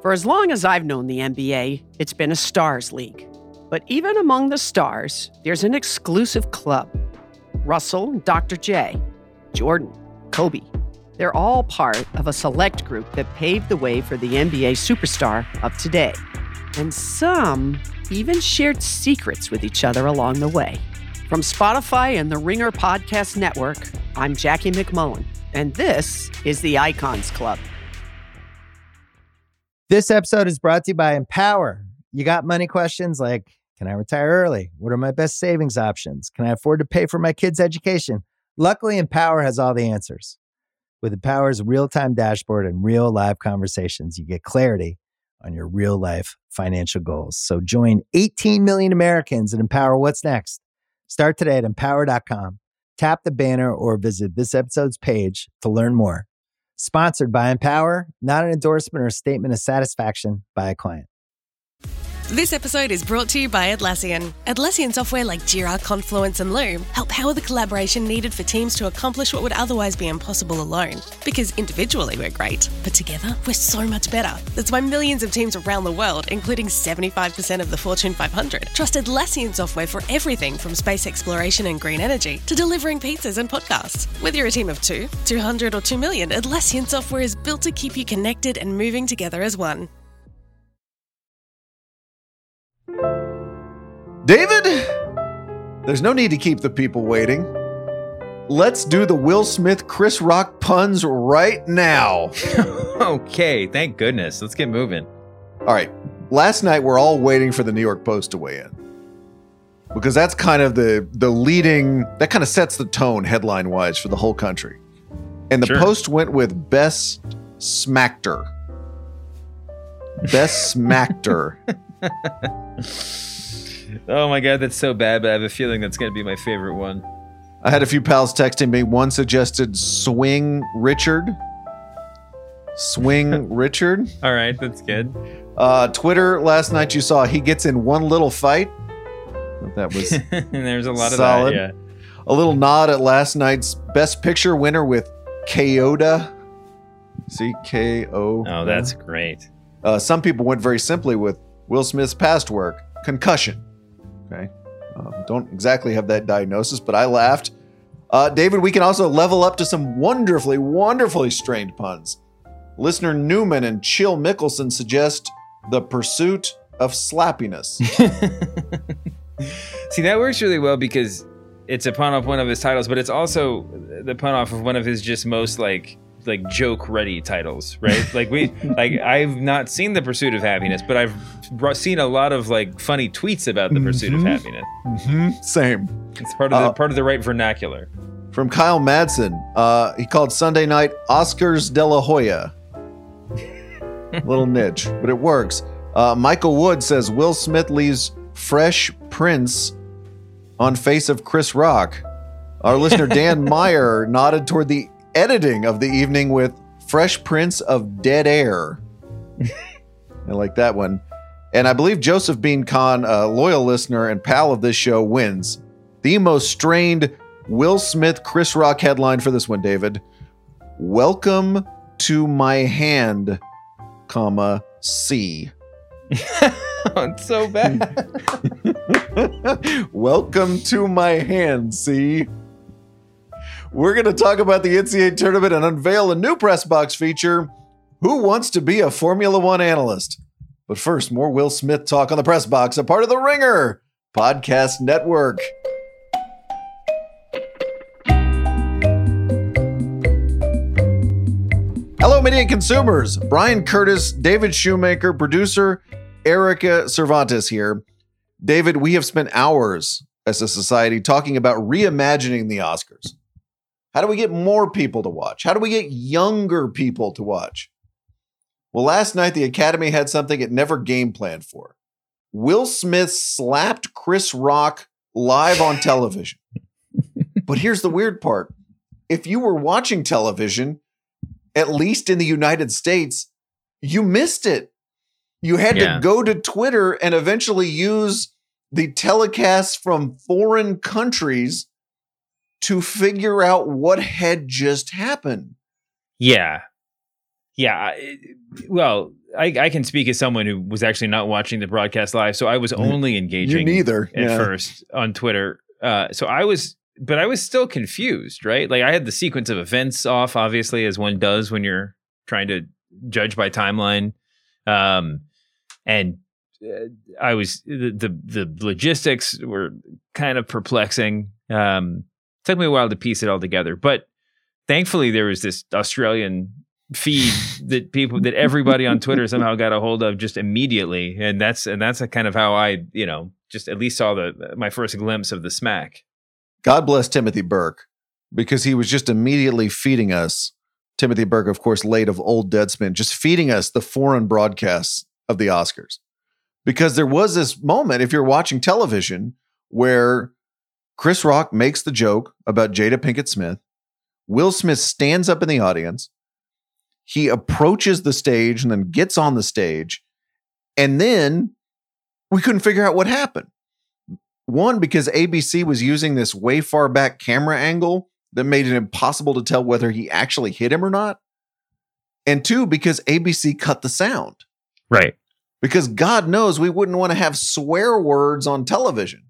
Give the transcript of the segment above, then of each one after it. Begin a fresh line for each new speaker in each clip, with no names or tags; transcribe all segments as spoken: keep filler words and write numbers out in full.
For as long as I've known the N B A, it's been a stars league. But even among the stars, there's an exclusive club. Russell and Doctor J, Jordan, Kobe, they're all part of a select group that paved the way for the N B A superstar of today. And some even shared secrets with each other along the way. From Spotify and the Ringer Podcast Network, I'm Jackie McMullen, and this is the Icons Club.
This episode is brought to you by Empower. You got money questions like, can I retire early? What are my best savings options? Can I afford to pay for my kids' education? Luckily, Empower has all the answers. With Empower's real-time dashboard and real live conversations, you get clarity on your real-life financial goals. So join eighteen million Americans and Empower what's next. Start today at empower dot com. Tap the banner or visit this episode's page to learn more. Sponsored by Empower, not an endorsement or statement of satisfaction by a client.
This episode is brought to you by Atlassian. Atlassian software like Jira, Confluence, and Loom help power the collaboration needed for teams to accomplish what would otherwise be impossible alone. Because individually we're great, but together we're so much better. That's why millions of teams around the world, including seventy-five percent of the Fortune five hundred, trust Atlassian software for everything from space exploration and green energy to delivering pizzas and podcasts. Whether you're a team of two, two hundred, or two million, Atlassian software is built to keep you connected and moving together as one.
David, there's no need to keep the people waiting. Let's do the Will Smith Chris Rock puns right now.
Okay, thank goodness. Let's get moving.
All right. Last night, we're all waiting for the New York Post to weigh in. Because that's kind of the, the leading, that kind of sets the tone headline-wise for the whole country. And the
Sure.
Post went with Best Smackter. Best Smackter.
Oh my God, that's so bad, but I have a feeling that's going to be my favorite one.
I had a few pals texting me. One suggested Swing Richard. Swing Richard.
All right, that's good.
Uh, Twitter last night, you saw he gets in one little fight. That was
There's a lot
solid.
of that, yeah.
A little nod at last night's Best Picture winner with Kyoda. C K O.
Oh, that's great.
Uh, some people went very simply with Will Smith's past work, Concussion. Okay. Um, don't exactly have that diagnosis, but I laughed. Uh, David, we can also level up to some wonderfully, wonderfully strained puns. Listener Newman and Chill Mickelson suggest The Pursuit of Slappiness.
See, that works really well because it's a pun off one of his titles, but it's also the pun off of one of his just most like like joke ready titles, right? Like we like I've not seen The Pursuit of Happiness, but I've seen a lot of like funny tweets about The Pursuit
mm-hmm.
of Happiness.
Mm-hmm. Same.
It's part of the
uh,
part of the right vernacular.
From Kyle Madsen, uh, he called Sunday night Oscars de la Hoya. Little niche, but it works. Uh, Michael Wood says Will Smith leaves Fresh Prince on face of Chris Rock. Our listener Dan Meyer nodded toward the editing of the evening with Fresh Prince of Dead Air. I like that one. And I believe Joseph Bean Khan, a loyal listener and pal of this show, wins the most strained Will Smith Chris Rock headline for this one, David. Welcome to my hand, comma, C.
It's so bad.
Welcome to my hand, C. We're going to talk about the N C double A tournament and unveil a new press box feature, Who Wants to Be a Formula One Analyst? But first, more Will Smith talk on the press box, a part of the Ringer Podcast Network. Hello, media consumers. Brian Curtis, David Shoemaker, producer Erica Cervantes here. David, we have spent hours as a society talking about reimagining the Oscars. How do we get more people to watch? How do we get younger people to watch? Well, last night, the Academy had something it never game planned for. Will Smith slapped Chris Rock live on television. But here's the weird part. If you were watching television, at least in the United States, you missed it. You had
Yeah.
to go to Twitter and eventually use the telecasts from foreign countries to figure out what had just happened.
Yeah. Yeah. I, well, I, I can speak as someone who was actually not watching the broadcast live. So I was only engaging
you neither.
at
yeah.
first on Twitter. Uh, so I was, but I was still confused, right? Like I had the sequence of events off, obviously, as one does when you're trying to judge by timeline. Um, and uh, I was, the, the, the logistics were kind of perplexing. Um, took me a while to piece it all together, but thankfully there was this Australian feed that people, that everybody on Twitter somehow got a hold of just immediately. And that's, and that's a kind of how I, you know, just at least saw the, my first glimpse of the smack.
God bless Timothy Burke, because he was just immediately feeding us. Timothy Burke, of course, late of Old Deadspin, just feeding us the foreign broadcasts of the Oscars. Because there was this moment, if you're watching television, where Chris Rock makes the joke about Jada Pinkett Smith. Will Smith stands up in the audience. He approaches the stage and then gets on the stage. And then we couldn't figure out what happened. One, because A B C was using this way far back camera angle that made it impossible to tell whether he actually hit him or not. And two, because A B C cut the sound.
Right.
Because God knows we wouldn't want to have swear words on television.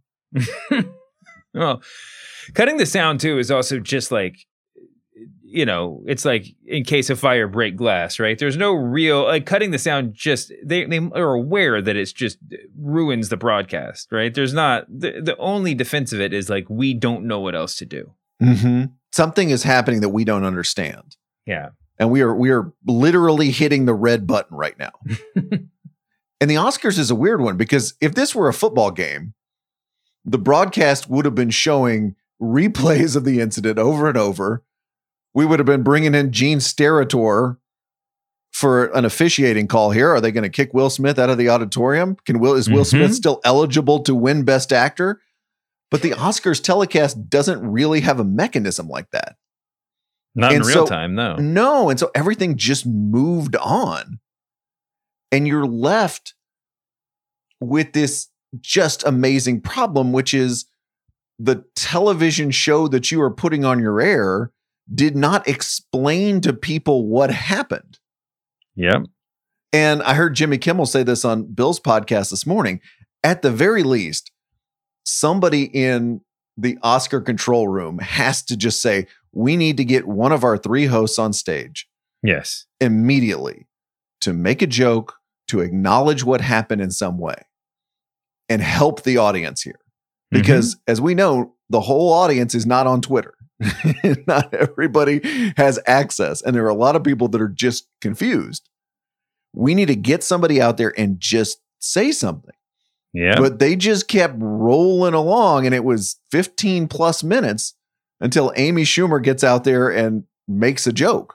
Well, cutting the sound too is also just like, you know, it's like in case of fire, break glass, right? There's no real, like cutting the sound just, they, they are aware that it's just ruins the broadcast, right? There's not, the, the only defense of it is like, we don't know what else to do.
Mm-hmm. Something is happening that we don't understand.
Yeah.
And we are, we are literally hitting the red button right now. And the Oscars is a weird one because if this were a football game, the broadcast would have been showing replays of the incident over and over. We would have been bringing in Gene Steratore for an officiating call here. Are they going to kick Will Smith out of the auditorium? Can Will is Will mm-hmm. Smith still eligible to win Best Actor? But the Oscars telecast doesn't really have a mechanism like that.
Not
and
in real
so,
time, no.
No, and so everything just moved on. And you're left with this just amazing problem, which is the television show that you are putting on your air did not explain to people what happened.
Yep.
And I heard Jimmy Kimmel say this on Bill's podcast this morning. At the very least, somebody in the Oscar control room has to just say, we need to get one of our three hosts on stage.
Yes.
Immediately to make a joke, to acknowledge what happened in some way and help the audience here. Because mm-hmm. as we know, the whole audience is not on Twitter. Not everybody has access. And there are a lot of people that are just confused. We need to get somebody out there and just say something.
Yeah.
But they just kept rolling along, and it was fifteen plus minutes until Amy Schumer gets out there and makes a joke.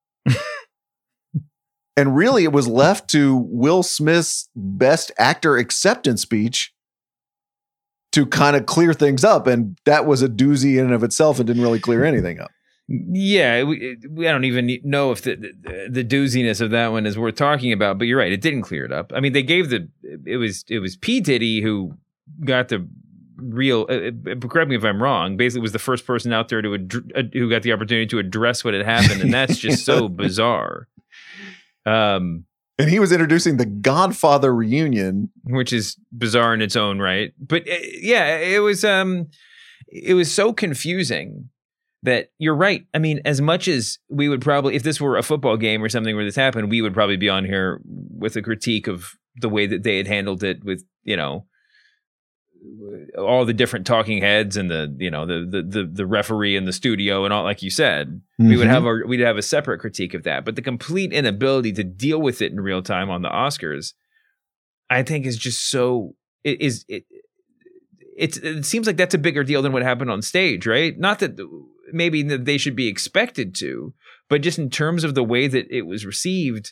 And really, it was left to Will Smith's Best Actor acceptance speech to kind of clear things up. And that was a doozy in and of itself and didn't really clear anything up.
Yeah, we, we I don't even know if the, the the dooziness of that one is worth talking about, but you're right, it didn't clear it up. I mean, they gave the it was it was P. Diddy who got the real. Uh, correct me if I'm wrong. Basically, was the first person out there to ad- uh, who got the opportunity to address what had happened, and that's just so bizarre. Um,
and he was introducing the Godfather reunion,
which is bizarre in its own right. But uh, yeah, it was um, it was so confusing. That you're right. I mean, as much as we would probably, if this were a football game or something where this happened, we would probably be on here with a critique of the way that they had handled it with, you know, all the different talking heads and the, you know, the the the, the referee in the studio and all, like you said, mm-hmm. we would have a we'd have a separate critique of that. But the complete inability to deal with it in real time on the Oscars, I think, is just so it is it. It's, it seems like that's a bigger deal than what happened on stage, right? Not that maybe that they should be expected to, but just in terms of the way that it was received,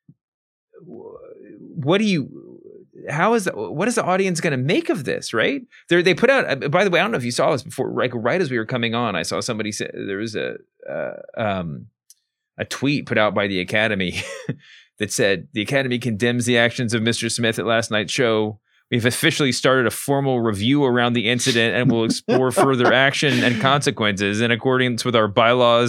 what do you, how is, the, what is the audience going to make of this, right? They they put out, by the way, I don't know if you saw this before, like right as we were coming on, I saw somebody say, there was a, uh, um, a tweet put out by the Academy that said, the Academy condemns the actions of Mister Smith at last night's show. We've officially started a formal review around the incident and will explore further action and consequences in accordance with our bylaws.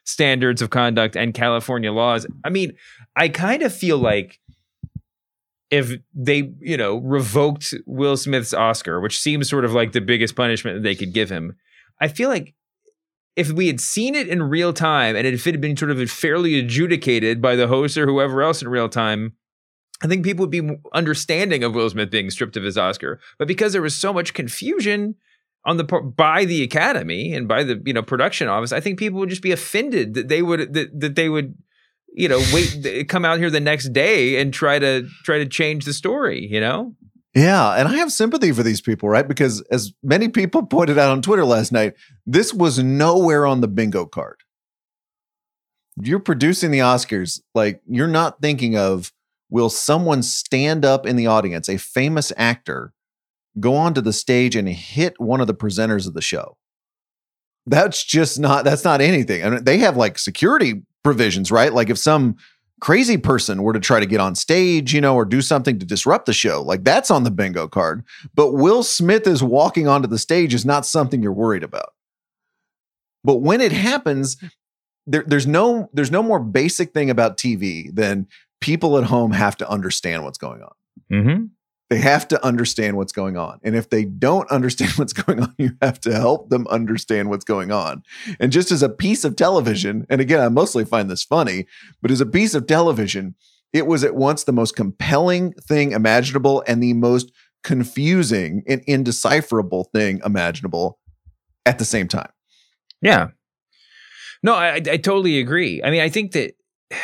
standards of conduct and California laws. I mean, I kind of feel like if they, you know, revoked Will Smith's Oscar, which seems sort of like the biggest punishment that they could give him, I feel like if we had seen it in real time and if it had been sort of fairly adjudicated by the host or whoever else in real time, I think people would be understanding of Will Smith being stripped of his Oscar. But because there was so much confusion on the by the Academy and by the, you know, production office, I think people would just be offended that they would that, that they would, you know, wait, come out here the next day and try to try to change the story, you know?
Yeah, and I have sympathy for these people, right? Because as many people pointed out on Twitter last night, this was nowhere on the bingo card. You're producing the Oscars, like you're not thinking of, will someone stand up in the audience, a famous actor, go onto the stage and hit one of the presenters of the show? That's just not, that's not anything. I mean, they have like security provisions, right? Like if some crazy person were to try to get on stage, you know, or do something to disrupt the show, like that's on the bingo card. But Will Smith is walking onto the stage is not something you're worried about. But when it happens, there, there's no there's no more basic thing about T V than people at home have to understand what's going on.
Mm-hmm.
They have to understand what's going on. And if they don't understand what's going on, you have to help them understand what's going on. And just as a piece of television, and again, I mostly find this funny, but as a piece of television, it was at once the most compelling thing imaginable and the most confusing and indecipherable thing imaginable at the same time.
Yeah. No, I, I totally agree. I mean, I think that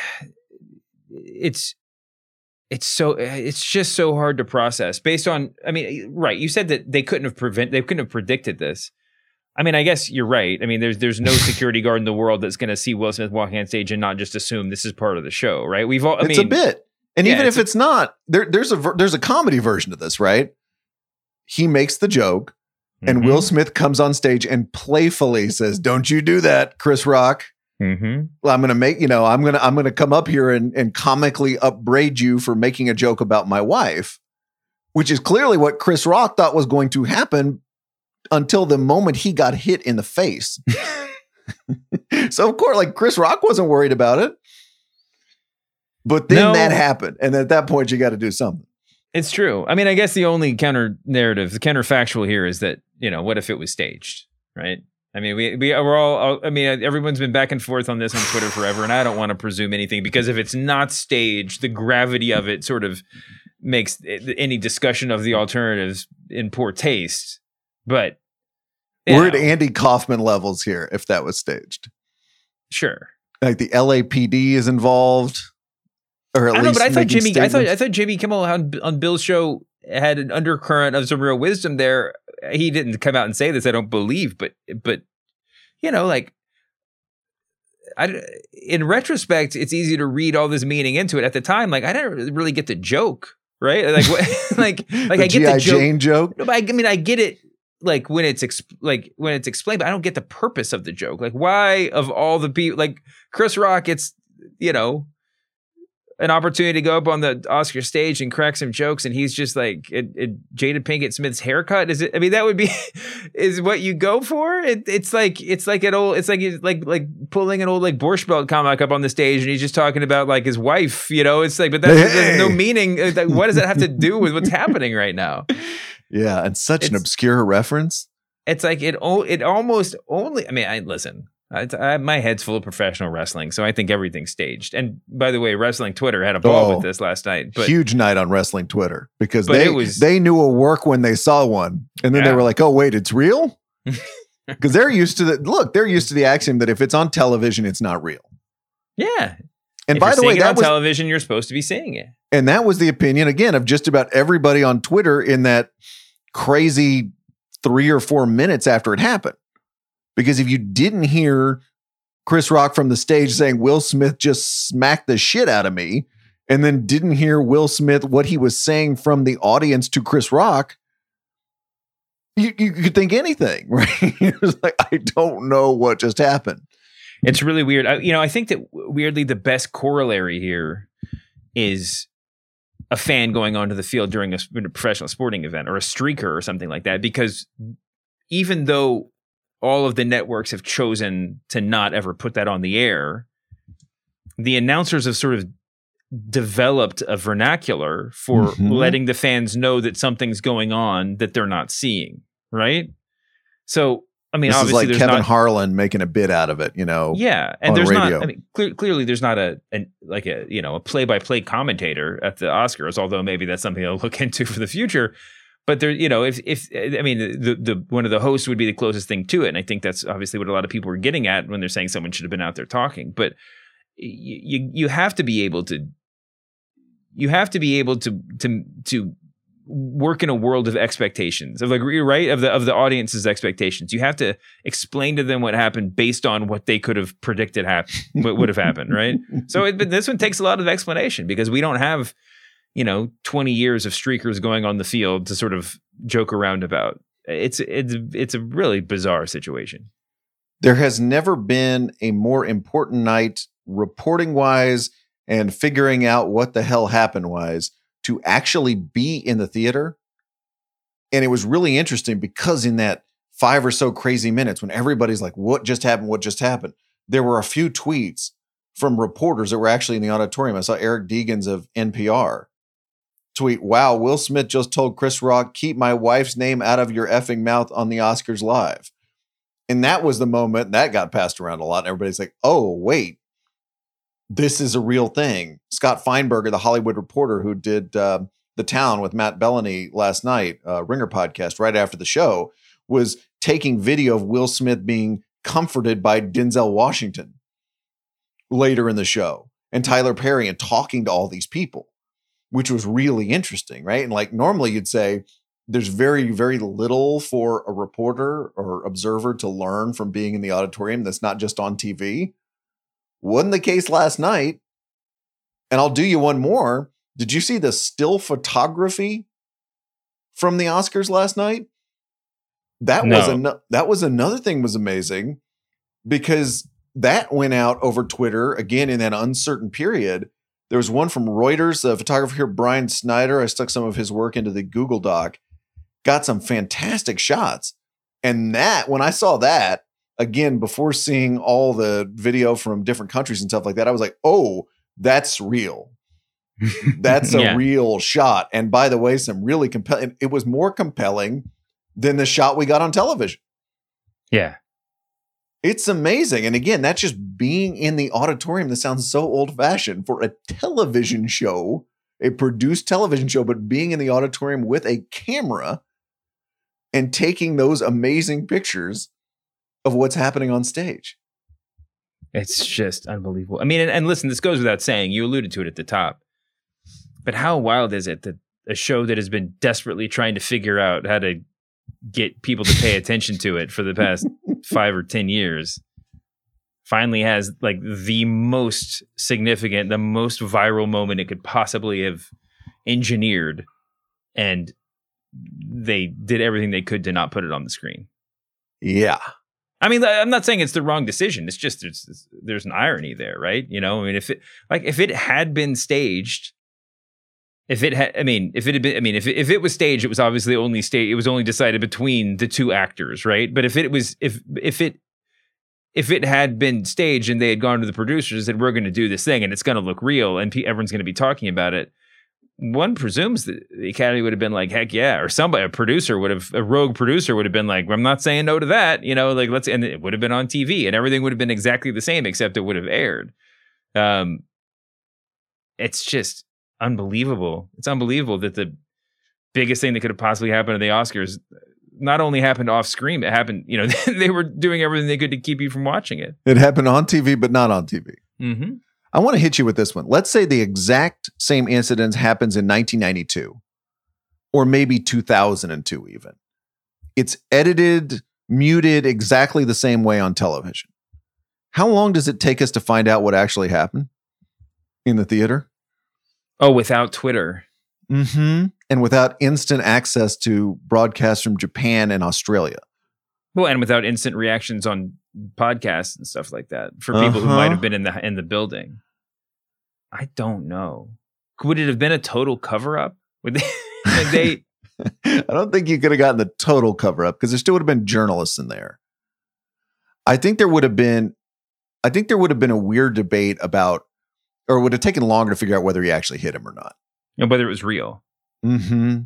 it's, It's so it's just so hard to process based on, I mean, right. You said that they couldn't have prevent they couldn't have predicted this. I mean, I guess you're right. I mean, there's there's no security guard in the world that's going to see Will Smith walking on stage and not just assume this is part of the show, right? We've all I
It's
mean,
a bit. And
yeah,
even
it's
if it's not, there there's a ver- there's a comedy version of this, right? He makes the joke and
mm-hmm.
Will Smith comes on stage and playfully says, "Don't you do that, Chris Rock."
Mm-hmm.
Well, I'm going to make, you know, I'm going to, I'm going to come up here and, and comically upbraid you for making a joke about my wife, which is clearly what Chris Rock thought was going to happen until the moment he got hit in the face. So of course, like Chris Rock wasn't worried about it, but then
no,
that happened. And at that point you got to do something.
It's true. I mean, I guess the only counter narrative, the counterfactual here is that, you know, what if it was staged, right? I mean, we, we we're all, I mean, everyone's been back and forth on this on Twitter forever, and I don't want to presume anything because if it's not staged, the gravity of it sort of makes any discussion of the alternatives in poor taste. But
we're
know.
at Andy Kaufman levels here if that was staged.
Sure.
Like the L A P D is involved. Or at
I don't know,
least
but I thought Jimmy,
statements.
I thought, I thought Jimmy Kimmel on, on Bill's show had an undercurrent of some real wisdom there. He didn't come out and say this, I don't believe, but, but, you know, like, I, in retrospect, it's easy to read all this meaning into it. At the time, like, I didn't really get the joke, right? Like, what, like, like
the
I get
G I.
the joke.
Jane joke.
No, but I, I mean, I get it. Like when it's exp- like when it's explained, but I don't get the purpose of the joke. Like, why of all the people, like Chris Rock, it's, you know, an opportunity to go up on the Oscar stage and crack some jokes, and he's just like it, it, Jada Pinkett Smith's haircut. Is it? I mean, that would be is what you go for. It, it's like it's like an old. It's like like like pulling an old like Borscht Belt comic up on the stage, and he's just talking about like his wife. You know, it's like, but that's, hey. There's no meaning. Like, what does that have to do with what's happening right now?
Yeah, and such
it's,
an obscure reference.
It's like it. It almost only. I mean, I listen. I, I, my head's full of professional wrestling, so I think everything's staged. And by the way, wrestling Twitter had a ball
oh,
with this last night. But,
huge night on wrestling Twitter because
but
they
it was,
they knew a work when they saw one, and then yeah. they were like, "Oh wait, it's real," because they're used to the look. They're used to the axiom that if it's on television, it's not real.
Yeah.
And
if
by
you're
the way,
seeing it
that
on
was,
television, you're supposed to be seeing it.
And that was the opinion again of just about everybody on Twitter in that crazy three or four minutes after it happened. Because if you didn't hear Chris Rock from the stage saying Will Smith just smacked the shit out of me, and then didn't hear Will Smith what he was saying from the audience to Chris Rock, you, you could think anything, right? It was like, I don't know what just happened.
It's really weird. I, you know, I think that weirdly the best corollary here is a fan going onto the field during a, a professional sporting event or a streaker or something like that, because even though all of the networks have chosen to not ever put that on the air, the announcers have sort of developed a vernacular for mm-hmm. letting the fans know that something's going on that they're not seeing, right? So, I mean,
this
obviously,
is like
there's
Kevin
not,
Harlan making a bit out of it, you know?
Yeah, and
on
there's
radio.
not. I mean, clear, clearly, there's not a an, like a you know a play-by-play commentator at the Oscars, although maybe that's something I'll look into for the future. But there, you know, if if I mean, the the one of the hosts would be the closest thing to it, and I think that's obviously what a lot of people are getting at when they're saying someone should have been out there talking. But you you, you have to be able to. You have to be able to to to. work in a world of expectations of like right of the of the audience's expectations. You have to explain to them what happened based on what they could have predicted happen what would have happened, right? So it, but this one takes a lot of explanation because we don't have, you know, twenty years of streakers going on the field to sort of joke around about. It's it's it's a really bizarre situation.
There has never been a more important night reporting wise and figuring out what the hell happened wise to actually be in the theater. And it was really interesting because in that five or so crazy minutes when everybody's like, what just happened? What just happened? There were a few tweets from reporters that were actually in the auditorium. I saw Eric Deegans of N P R tweet, wow, Will Smith just told Chris Rock, keep my wife's name out of your effing mouth on the Oscars live. And that was the moment that got passed around a lot. And everybody's like, oh, wait. This is a real thing. Scott Feinberger, the Hollywood Reporter who did uh, The Town with Matt Bellany last night, uh, Ringer podcast, right after the show, was taking video of Will Smith being comforted by Denzel Washington later in the show and Tyler Perry and talking to all these people, which was really interesting, right? And like normally you'd say there's very, very little for a reporter or observer to learn from being in the auditorium that's not just on T V. Wasn't the case last night. And I'll do you one more. Did you see the still photography from the Oscars last night? That
No.
was an- that was another thing was amazing because that went out over Twitter again in that uncertain period. There was one from Reuters, the photographer here, Brian Snyder. I stuck some of his work into the Google Doc, got some fantastic shots. And that, when I saw that, again, before seeing all the video from different countries and stuff like that, I was like, oh, that's real. That's a
Yeah.
real shot. And by the way, some really compelling, it was more compelling than the shot we got on television.
Yeah.
It's amazing. And again, that's just being in the auditorium. That sounds so old fashioned for a television show, a produced television show, but being in the auditorium with a camera and taking those amazing pictures of what's happening on stage.
It's just unbelievable. I mean, and, and listen, this goes without saying, you alluded to it at the top, but how wild is it that a show that has been desperately trying to figure out how to get people to pay attention to it for the past five or ten years finally has like the most significant, the most viral moment it could possibly have engineered. And they did everything they could to not put it on the screen.
Yeah.
I mean, I'm not saying it's the wrong decision. It's just there's there's an irony there, right? You know, I mean, if it like if it had been staged, if it had, I mean, if it had been, I mean, if it, if it was staged, it was obviously only stage. It was only decided between the two actors, right? But if it was, if if it if it had been staged and they had gone to the producers and said, we're going to do this thing and it's going to look real and pe- everyone's going to be talking about it, one presumes that the Academy would have been like, heck yeah, or somebody, a producer would have, a rogue producer would have been like, I'm not saying no to that, you know, like let's, and it would have been on T V and everything would have been exactly the same, except it would have aired. Um, it's just unbelievable. It's unbelievable that the biggest thing that could have possibly happened at the Oscars not only happened off screen, it happened, you know, they were doing everything they could to keep you from watching it.
It happened on T V, but not on T V.
Mm-hmm.
I want to hit you with this one. Let's say the exact same incident happens in nineteen ninety-two or maybe two thousand two even. It's edited, muted exactly the same way on television. How long does it take us to find out what actually happened in the theater?
Oh, without Twitter.
Mm-hmm. And without instant access to broadcasts from Japan and Australia.
Well, and without instant reactions on podcasts and stuff like that for people
Uh-huh.
who might have been in the in the building. I don't know. Would it have been a total cover up? Would they? Would they
I don't think you could have gotten the total cover up because there still would have been journalists in there. I think there would have been, I think there would have been a weird debate about, or it would have taken longer to figure out whether he actually hit him or not.
And whether it was real.
Mm-hmm.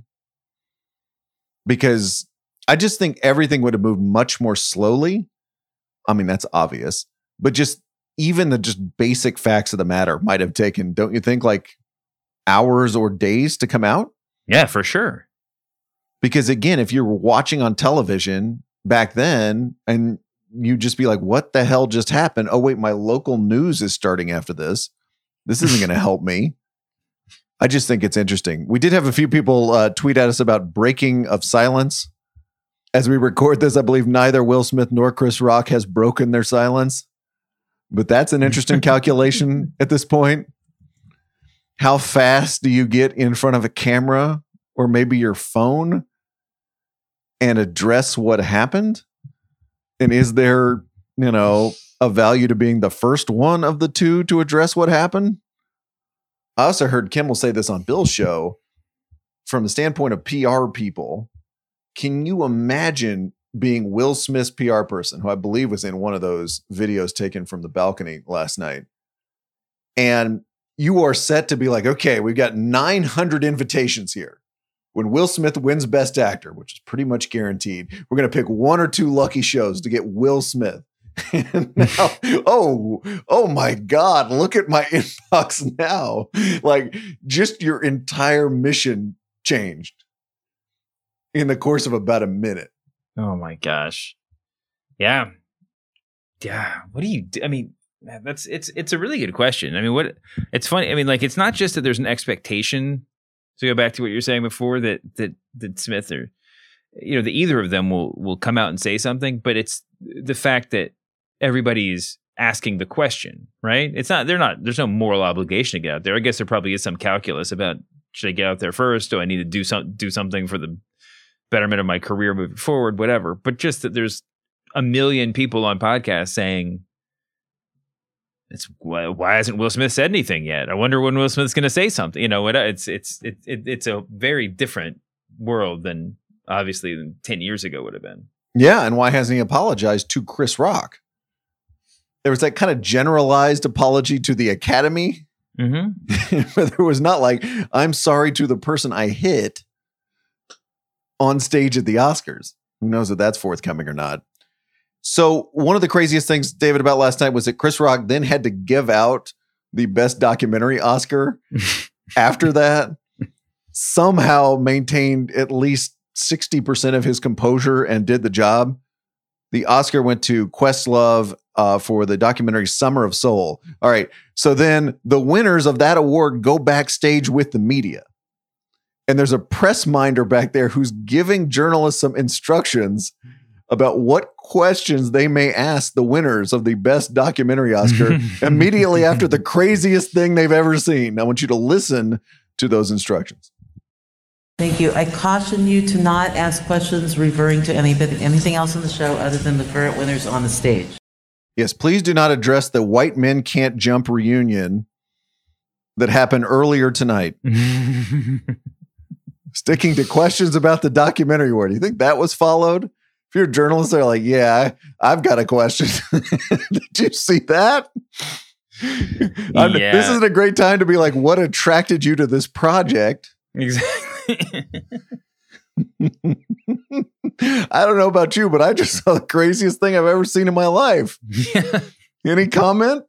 Because I just think everything would have moved much more slowly. I mean, that's obvious, but just even the just basic facts of the matter might have taken, don't you think, like hours or days to come out?
Yeah, for sure.
Because again, if you're watching on television back then and you just be like, what the hell just happened? Oh, wait, my local news is starting after this. This isn't going to help me. I just think it's interesting. We did have a few people uh, tweet at us about breaking of silence. As we record this, I believe neither Will Smith nor Chris Rock has broken their silence. But that's an interesting calculation at this point. How fast do you get in front of a camera or maybe your phone and address what happened? And is there, you know, a value to being the first one of the two to address what happened? I also heard Kimmel say this on Bill's show from the standpoint of P R people. Can you imagine being Will Smith's P R person, who I believe was in one of those videos taken from the balcony last night? And you are set to be like, okay, we've got nine hundred invitations here. When Will Smith wins Best Actor, which is pretty much guaranteed, we're going to pick one or two lucky shows to get Will Smith. And now, oh, oh my God, look at my inbox now. Like, just your entire mission changed in the course of about a minute.
Oh my gosh. Yeah. Yeah. What do you do? I mean, that's, it's, it's a really good question. I mean, what, it's funny. I mean, like, it's not just that there's an expectation to go back to what you're saying before that, that, that Smith or, you know, that either of them will, will come out and say something, but it's the fact that everybody's asking the question, right? It's not, they're not, there's no moral obligation to get out there. I guess there probably is some calculus about, should I get out there first? Do I need to do some, do something for the betterment of my career moving forward, whatever. But just that there's a million people on podcasts saying, it's why, why hasn't Will Smith said anything yet? I wonder when Will Smith's going to say something. You know, what it's it's it, it, it's a very different world than obviously than ten years ago would have been.
Yeah, and why hasn't he apologized to Chris Rock? There was that kind of generalized apology to the Academy.
Mm-hmm.
But there was not like, I'm sorry to the person I hit on stage at the Oscars. Who knows if that's forthcoming or not. So one of the craziest things, David, about last night was that Chris Rock then had to give out the Best Documentary Oscar after that. Somehow maintained at least sixty percent of his composure and did the job. The Oscar went to Questlove uh, for the documentary Summer of Soul. All right. So then the winners of that award go backstage with the media. And there's a press minder back there who's giving journalists some instructions about what questions they may ask the winners of the Best Documentary Oscar immediately after the craziest thing they've ever seen. I want you to listen to those instructions.
Thank you. I caution you to not ask questions referring to anything, anything else in the show other than the current winners on the stage.
Yes, please do not address the White Men Can't Jump reunion that happened earlier tonight. Sticking to questions about the documentary award. Do you think that was followed? If you're a journalist, they're like, yeah, I, I've got a question. Did you see that? Yeah. This isn't a great time to be like, what attracted you to this project?
Exactly.
I don't know about you, but I just saw the craziest thing I've ever seen in my life.
Yeah.
Any comment?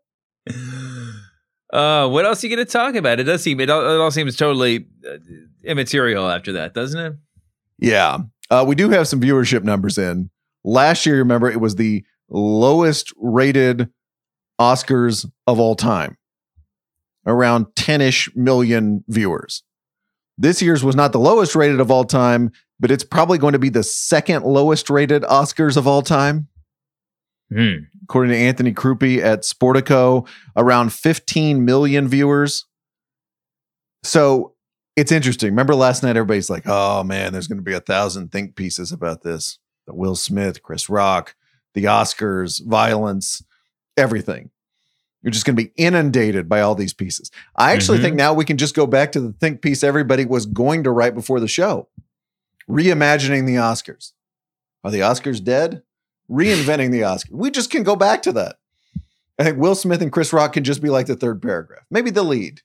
Uh, what else are you going to talk about? It does seem, it all, it all seems totally uh, immaterial after that, doesn't it?
Yeah. Uh, we do have some viewership numbers in. Last year, remember, it was the lowest rated Oscars of all time. Around ten-ish million viewers. This year's was not the lowest rated of all time, but it's probably going to be the second lowest rated Oscars of all time.
Hmm.
According to Anthony Krupe at Sportico, around fifteen million viewers. So it's interesting. Remember last night, everybody's like, oh man, there's going to be a thousand think pieces about this. The Will Smith, Chris Rock, the Oscars, violence, everything. You're just going to be inundated by all these pieces. I actually mm-hmm. think now we can just go back to the think piece everybody was going to write before the show. Reimagining the Oscars. Are the Oscars dead? reinventing the Oscars. We just can go back to that. I think Will Smith and Chris Rock can just be like the third paragraph, maybe the lead.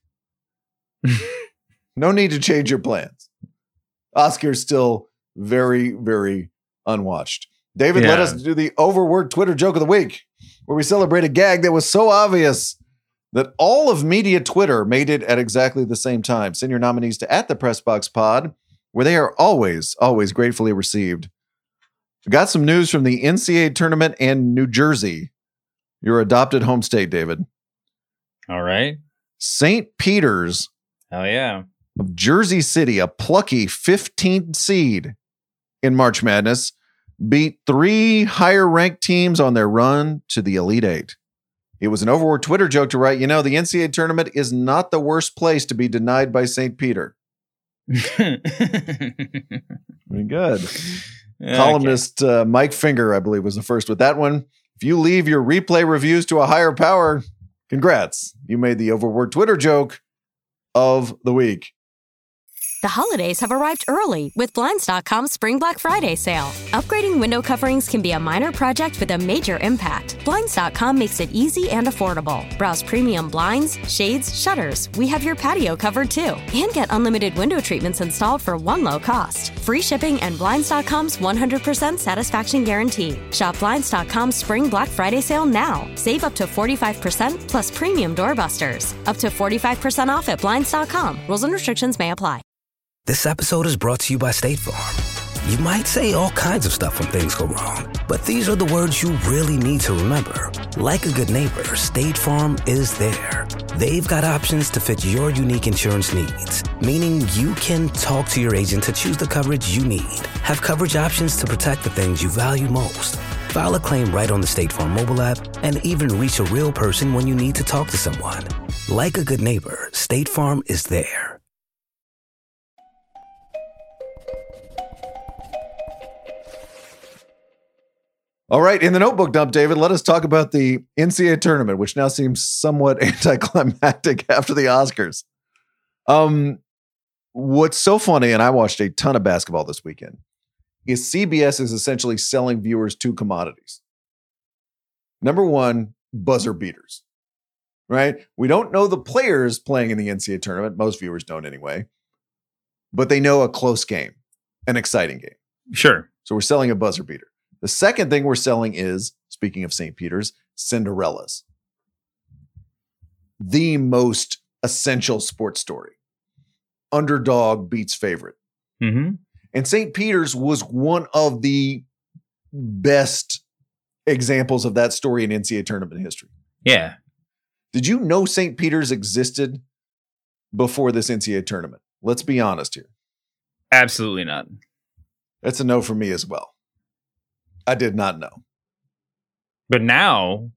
No need to change your plans. Oscars still very, very unwatched. David,
Yeah.
let us do the overworked Twitter joke of the week, where we celebrate a gag that was so obvious that all of media Twitter made it at exactly the same time. Send your nominees to at the Pressbox Pod, where they are always, always gratefully received. We got some news from the N C A A tournament and New Jersey, your adopted home state, David.
All right.
Saint Peter's
Hell yeah.
of Jersey City, a plucky fifteenth seed in March Madness, beat three higher ranked teams on their run to the Elite Eight. It was an overworked Twitter joke to write, you know, the N C A A tournament is not the worst place to be denied by Saint Peter. Very good.
Okay.
Columnist uh, Mike Finger, I believe, was the first with that one. If you leave your replay reviews to a higher power, congrats. You made the overworked Twitter joke of the week.
The holidays have arrived early with Blinds dot com's Spring Black Friday sale. Upgrading window coverings can be a minor project with a major impact. Blinds dot com makes it easy and affordable. Browse premium blinds, shades, shutters. We have your patio covered too. And get unlimited window treatments installed for one low cost. Free shipping and Blinds dot com's one hundred percent satisfaction guarantee. Shop Blinds dot com's Spring Black Friday sale now. Save up to forty-five percent plus premium doorbusters. Up to forty-five percent off at Blinds dot com. Rules and restrictions may apply.
This episode is brought to you by State Farm. You might say all kinds of stuff when things go wrong, but these are the words you really need to remember. Like a good neighbor, State Farm is there. They've got options to fit your unique insurance needs, meaning you can talk to your agent to choose the coverage you need. Have coverage options to protect the things you value most. File a claim right on the State Farm mobile app and even reach a real person when you need to talk to someone. Like a good neighbor, State Farm is there.
All right, in the notebook dump, David, let us talk about the N C A A tournament, which now seems somewhat anticlimactic after the Oscars. Um, what's so funny, and I watched a ton of basketball this weekend, is C B S is essentially selling viewers two commodities. Number one, buzzer beaters, right? We don't know the players playing in the N C A A tournament. Most viewers don't anyway, but they know a close game, an exciting game.
Sure.
So we're selling a buzzer beater. The second thing we're selling is, speaking of Saint Peter's, Cinderellas. The most essential sports story. Underdog beats favorite.
Mm-hmm.
And Saint Peter's was one of the best examples of that story in N C A A tournament history.
Yeah.
Did you know Saint Peter's existed before this N C A A tournament? Let's be honest here.
Absolutely not.
That's a no for me as well. I did not know.
But now,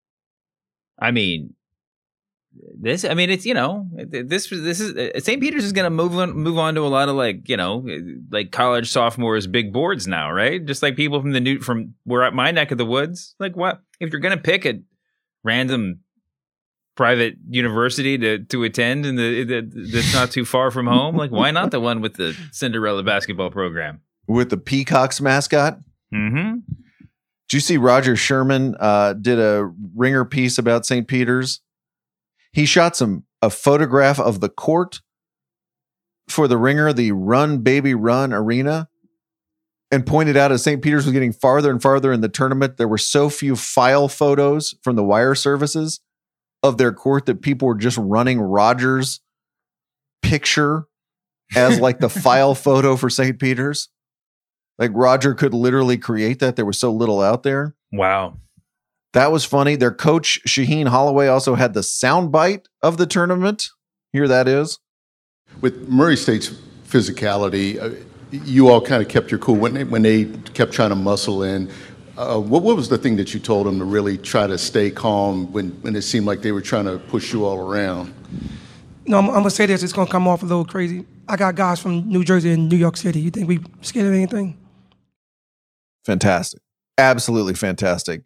I mean, this, I mean, it's, you know, this, this is, Saint Peter's is going to move on, move on to a lot of like, you know, like college sophomores, big boards now, right? Just like people from the new, from where at my neck of the woods, like what, if you're going to pick a random private university to, to attend and the, the, that's not too far from home, like why not the one with the Cinderella basketball program? With
the Peacocks mascot?
Mm-hmm.
Did you see Roger Sherman uh, did a Ringer piece about Saint Peter's? He shot some a photograph of the court for the Ringer, the Run Baby Run arena, and pointed out as Saint Peter's was getting farther and farther in the tournament, there were so few file photos from the wire services of their court that people were just running Roger's picture as like the file photo for Saint Peter's. Like Roger could literally create that. There was so little out there.
Wow.
That was funny. Their coach, Shaheen Holloway, also had the soundbite of the tournament. Here that is.
With Murray State's physicality, uh, you all kind of kept your cool when they, when they kept trying to muscle in. Uh, what, what was the thing that you told them to really try to stay calm when, when it seemed like they were trying to push you all around?
No, I'm, I'm going to say this. It's going to come off a little crazy. I got guys from New Jersey and New York City. You think we scared of anything?
Fantastic. Absolutely fantastic.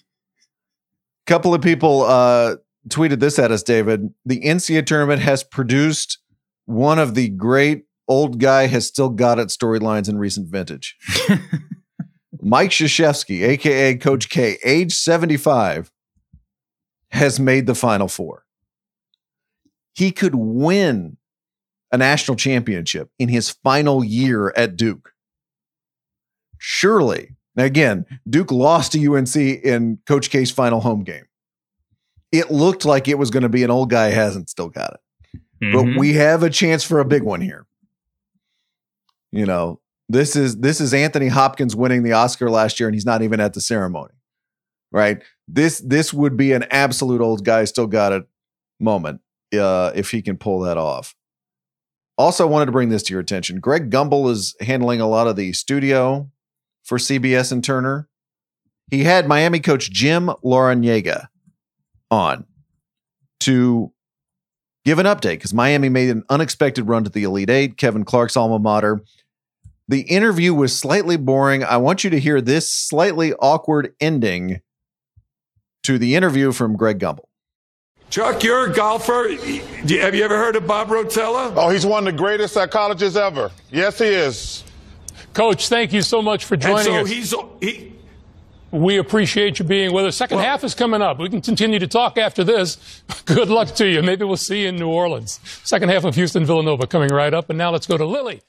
Couple of people uh, tweeted this at us, David. The N C A A tournament has produced one of the great old guy has still got it storylines in recent vintage. Mike Krzyzewski, a k a. Coach K, age seventy-five, has made the Final Four. He could win a national championship in his final year at Duke. Surely. Now again, Duke lost to U N C in Coach K's final home game. It looked like it was going to be an old guy hasn't still got it. Mm-hmm. But we have a chance for a big one here. You know, this is this is Anthony Hopkins winning the Oscar last year, and he's not even at the ceremony. Right? This this would be an absolute old guy still got it moment uh, if he can pull that off. Also, I wanted to bring this to your attention. Greg Gumbel is handling a lot of the studio for C B S and Turner. He had Miami coach Jim Larrañaga on to give an update because Miami made an unexpected run to the Elite Eight, Kevin Clark's alma mater. The interview was slightly boring. I want you to hear this slightly awkward ending to the interview from Greg Gumbel.
Chuck, you're a golfer. Have you ever heard of Bob Rotella?
Oh, he's one of the greatest psychologists ever. Yes, he is.
Coach, thank you so much for joining
and so
us.
He's, he,
we appreciate you being with us. Second well, half is coming up. We can continue to talk after this. Good luck to you. Maybe we'll see you in New Orleans. Second half of Houston Villanova coming right up. And now let's go to Lily.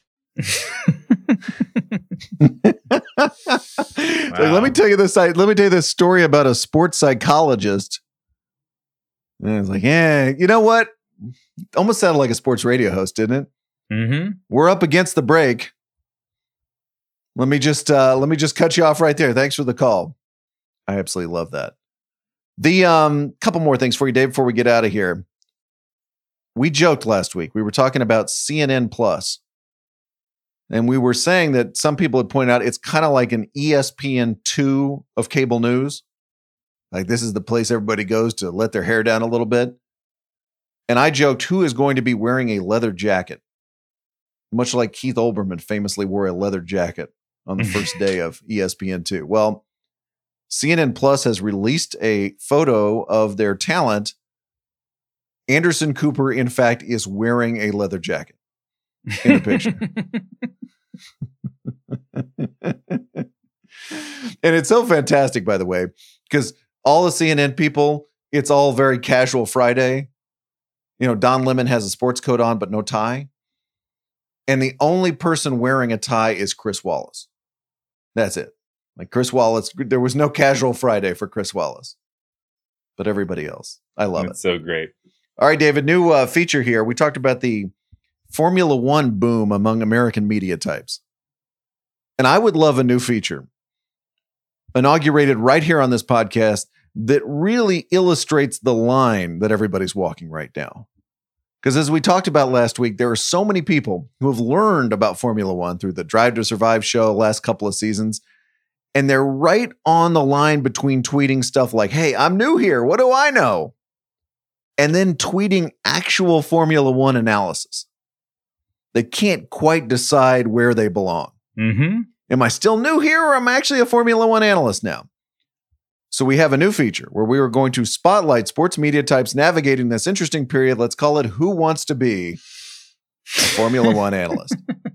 Wow. Like, let me tell you this. Let me tell you this story about a sports psychologist. And it's like, yeah, you know what? Almost sounded like a sports radio host, didn't it?
Mm-hmm.
We're up against the break. Let me just uh, let me just cut you off right there. Thanks for the call. I absolutely love that. The um, couple more things for you, Dave, before we get out of here. We joked last week. We were talking about C N N Plus, and we were saying that some people had pointed out it's kind of like an E S P N two of cable news. Like this is the place everybody goes to let their hair down a little bit. And I joked, who is going to be wearing a leather jacket? Much like Keith Olbermann famously wore a leather jacket on the first day of E S P N two. Well, C N N Plus has released a photo of their talent. Anderson Cooper, in fact, is wearing a leather jacket in the picture. And it's so fantastic, by the way, because all the C N N people, it's all very casual Friday. You know, Don Lemon has a sports coat on, but no tie. And the only person wearing a tie is Chris Wallace. That's it. Like Chris Wallace, there was no casual Friday for Chris Wallace, but everybody else. I love
That's
it.
So great.
All right, David, new uh, feature here. We talked about the Formula One boom among American media types. And I would love a new feature inaugurated right here on this podcast that really illustrates the line that everybody's walking right now. Because as we talked about last week, there are so many people who have learned about Formula One through the Drive to Survive show last couple of seasons. And they're right on the line between tweeting stuff like, hey, I'm new here. What do I know? And then tweeting actual Formula One analysis. They can't quite decide where they belong.
Mm-hmm.
Am I still new here or am I actually a Formula One analyst now? So we have a new feature where we are going to spotlight sports media types navigating this interesting period. Let's call it Who Wants to Be a Formula One Analyst?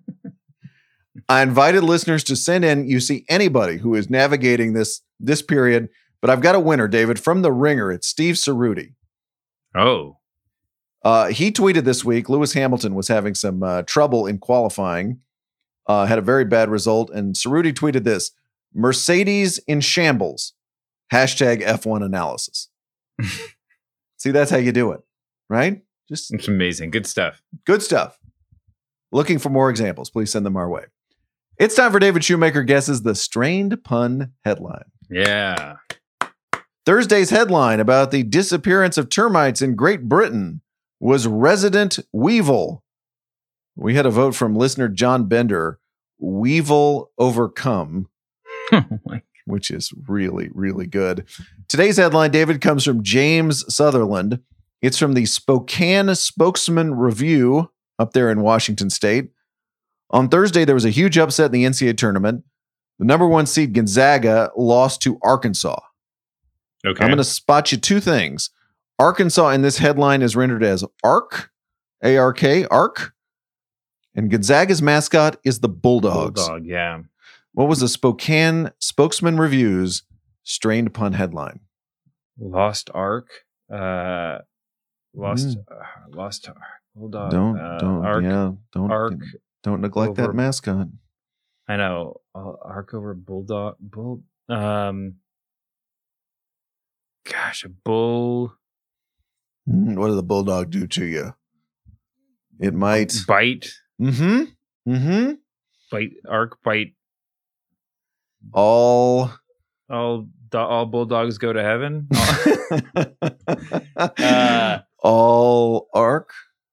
I invited listeners to send in, you see, anybody who is navigating this, this period, but I've got a winner, David, from The Ringer. It's Steve Cerruti.
Oh.
Uh, he tweeted this week, Lewis Hamilton was having some uh, trouble in qualifying, uh, had a very bad result, and Cerruti tweeted this, Mercedes in shambles. Hashtag F one analysis. See, that's how you do it, right? Just
it's amazing. Good stuff.
Good stuff. Looking for more examples, please send them our way. It's time for David Shoemaker guesses the strained pun headline.
Yeah.
Thursday's headline about the disappearance of termites in Great Britain was Resident Weevil. We had a vote from listener John Bender, Weevil overcome.
Oh my.
Which is really, really good. Today's headline, David, comes from James Sutherland. It's from the Spokane Spokesman Review up there in Washington State. On Thursday, there was a huge upset in the N C double A tournament. The number one seed Gonzaga lost to Arkansas.
Okay.
I'm going to spot you two things. Arkansas in this headline is rendered as ARK, A R K, ARK. And Gonzaga's mascot is the Bulldogs.
Bulldog, yeah.
What was the Spokane Spokesman Reviews strained pun headline?
Lost Ark. Uh, lost.
Mm.
Uh, lost Ark. Bulldog.
Don't
uh,
don't
Ark,
yeah don't
Ark
don't neglect
over-
that mascot.
I know. Uh, Ark over Bulldog. Bull. Um. Gosh, a bull.
Mm, what did the bulldog do to you? It might
Bite.
Mm-hmm. Mm-hmm.
Bite. Ark bite.
All
All. do- All bulldogs go to heaven. uh,
all arc.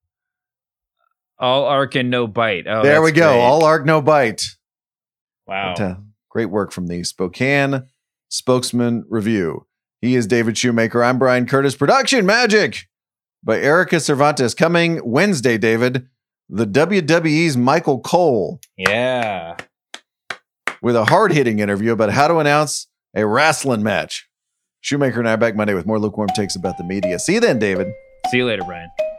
all arc and no bite. Oh,
there
that's
we go.
great.
All arc, no bite.
Wow.
But, uh, great work from the Spokane Spokesman Review. He is David Shoemaker. I'm Brian Curtis. Production Magic by Erica Cervantes. Coming Wednesday, David, the W W E's Michael Cole
Yeah.
with a hard-hitting interview about how to announce a wrestling match. Shoemaker and I are back Monday with more lukewarm takes about the media. See you then, David.
See you later, Brian.